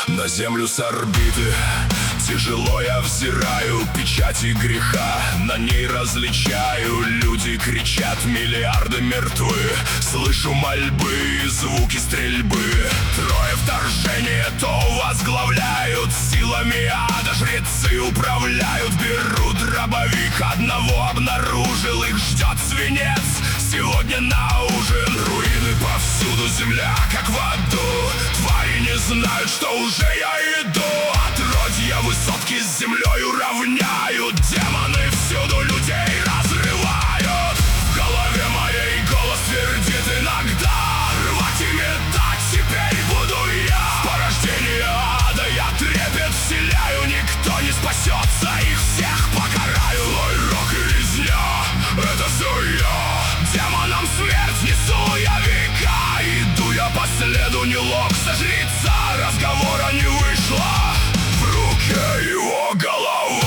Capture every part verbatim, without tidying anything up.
На землю с орбиты тяжело я взираю, печати греха на ней различаю. Люди кричат, миллиарды мертвы, слышу мольбы и звуки стрельбы. Трое вторжения то возглавляют, силами ада жрецы управляют. Беру дробовик, одного обнаружил, их ждет свинец сегодня на ужин. Руины повсюду, земля как в аду, твари не знают, что уже я иду. Отродья высотки с землей уравняют, демоны всюду людей разрывают. В голове моей голос твердит иногда: рвать и метать теперь буду я. В порождении ада я трепет вселяю, никто не спасется, их всех покараю. Злой рок и резня — это все я. Демонам смерть несу я века. Иду я по следу, не лог сожрица, разговора не вышло, в руке его голова.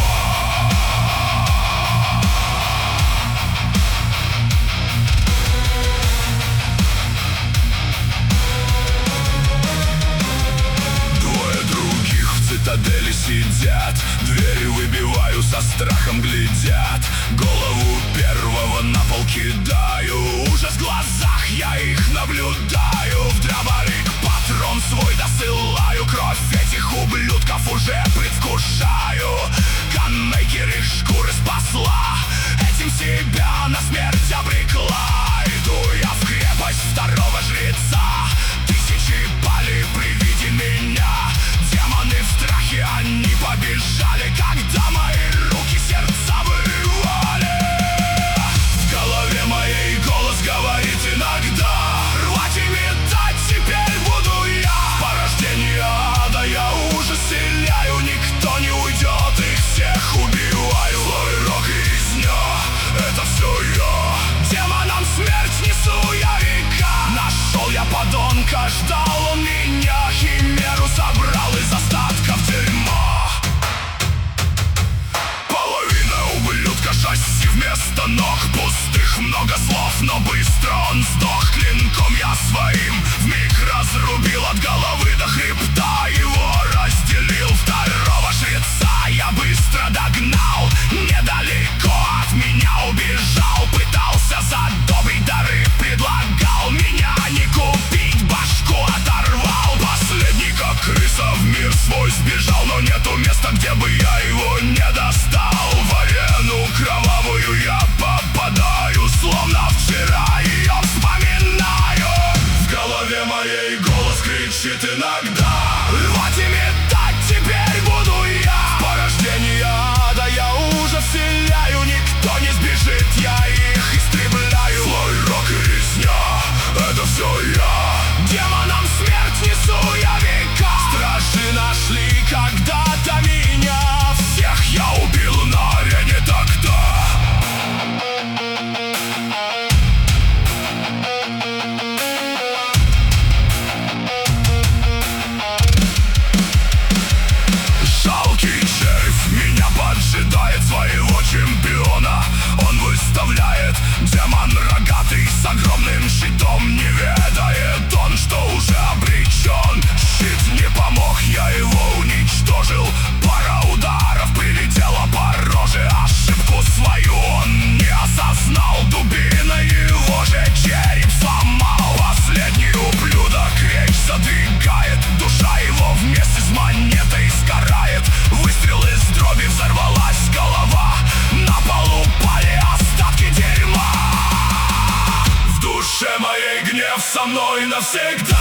Двое других в цитадели сидят, двери выбиваю, со страхом глядят. Голову первого на пол кидаю, ужас в глазах, я их наблюдаю. В дробовик патрон свой досылаю, кровь этих ублюдков уже предвкушаю. Ганмейкер их шкуры спасла, этим себя на смерть обрекла. Иду я в крепость второго жреца, тысячи пали при виде меня. Демоны в страхе, они побежали, когда мои руки сердца вырвали. В голове моей голос говорит иногда: рвать и метать теперь буду я. Порождение ада я ужас вселяю, никто не уйдет, их всех убиваю. Злой рок и резня — это все я. Демонам смерть несу я века. Нашел я подонка, ждал он меня, химеру собрал из остатков дерьма. Половина ублюдка шасси вместо ног пустых, много слов, но быстро он сдох. Клинком я своим вмиг разрубил от головы до хребта, его разделил. Второго жреца я быстро догнал, недалеко от меня убежал. Пытался задобрить дары, предлагал меня не купить, башку оторвал. Последний как крыса в мир свой сбежал, но нету места, где бы я его не достал. В арену кровавую я попадаю, словно вчера ее вспоминаю. В голове моей голос кричит иногда: рвать и метать теперь буду я. В порождении ада я ужас вселяю, никто не сбежит, я их истребляю. Злой рок и резня — это все я. Демонам смерть несу я века. Стражи нашли когда-то меня, всех я убил на арене тогда. Жалкий червь меня поджидает, своего чемпиона он выставляет. Демон рогатый с огромным щитом, не ведает он, что уже обречен. Щит не помог, я его уничтожил, пара ударов прилетела по роже. Ошибку свою он не осознал, дубина его же череп сломал. Последний ублюдок речь задвигает, душа его вместе с монетой сгорает. Выстрел из дроби, взорвалась голова, на полу упали остатки дерьма. В душе моей гнев со мной навсегда.